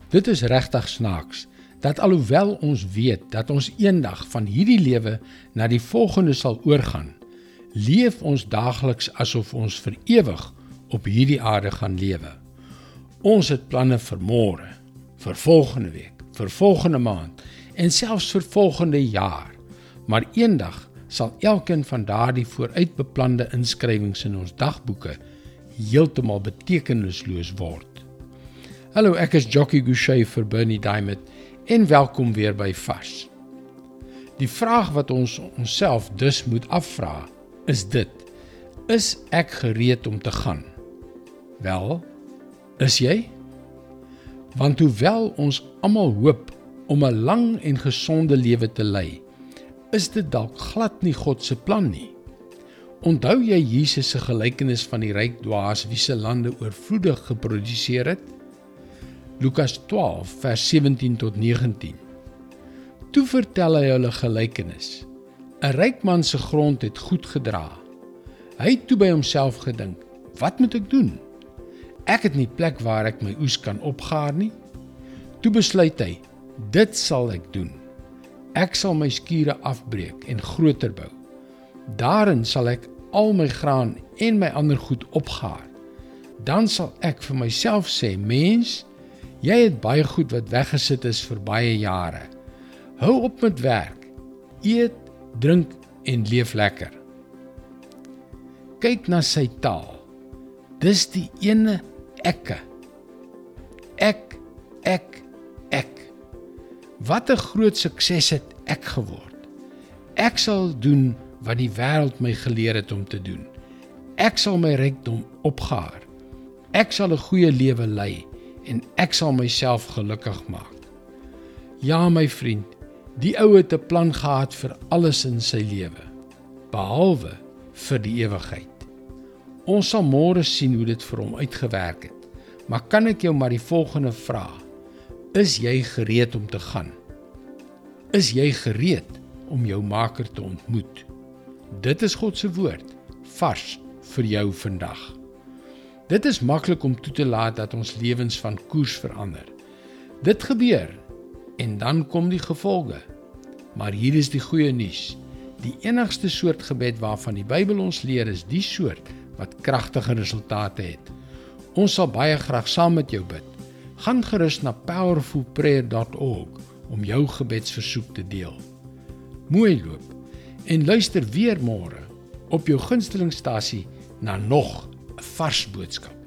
Dit is regtig snaaks, dat alhoewel ons weet dat ons eendag van hierdie lewe na die volgende sal oorgaan, leef ons daagliks asof ons vir ewig op hierdie aarde gaan lewe. Ons het planne vir môre, vir volgende week, vir volgende maand en selfs vir volgende jaar. Maar eendag sal elkeen van daardie vooruitbeplande inskrywings in ons dagboeke heeltemal betekenisloos word. Hallo, ek is Jockey Gouchee vir Bernie Diamond en welkom weer by Vars. Die vraag wat ons onsself dus moet afvra is dit: is ek gereed om te gaan? Wel, is jy? Want hoewel ons almal hoop om 'n lang en gesonde lewe te lei, is dit dalk glad nie God se plan nie. Onthou jy Jesus se gelykenis van die ryk dwaas wie se lande oorvloedig geproduseer het? Lukas 12 vers 17 tot 19. Toe vertel hy hulle gelykenis. 'n Ryk man se grond het goed gedra. Hy het toe by homself gedink: wat moet ek doen? Ek het nie plek waar ek my oes kan opgaar nie. Toe besluit hy: dit sal ek doen. Ek sal my skure afbreek en groter bou. Daarin sal ek al my graan en my ander goed opgaar. Dan sal ek vir myself sê: mens, jy het baie goed wat weggesit is vir baie jare. Hou op met werk, eet, drink en leef lekker. Kyk na sy taal. Dis die ene ekke. Ek. Wat 'n groot sukses het ek geword. Ek sal doen wat die wêreld my geleer het om te doen. Ek sal my rykdom opgaar. Ek sal 'n goeie lewe lei en ek sal myself gelukkig maak. Ja, my vriend, die ou het 'n plan gehad vir alles in sy lewe, behalwe vir die ewigheid. Ons sal môre sien hoe dit vir hom uitgewerk het, maar kan ek jou maar die volgende vra: is jy gereed om te gaan? Is jy gereed om jou maker te ontmoet? Dit is God se woord, vars vir jou vandag. Dit is maklik om toe te laat dat ons lewens van koers verander. Dit gebeur en dan kom die gevolge. Maar hier is die goeie nuus. Die enigste soort gebed waarvan die Bybel ons leer is die soort wat kragtige resultate het. Ons sal baie graag saam met jou bid. Gaan gerus na powerfulprayer.org om jou gebedsversoek te deel. Mooi loop en luister weer môre op jou gunstelingstasie na nog 'n vars boodskap.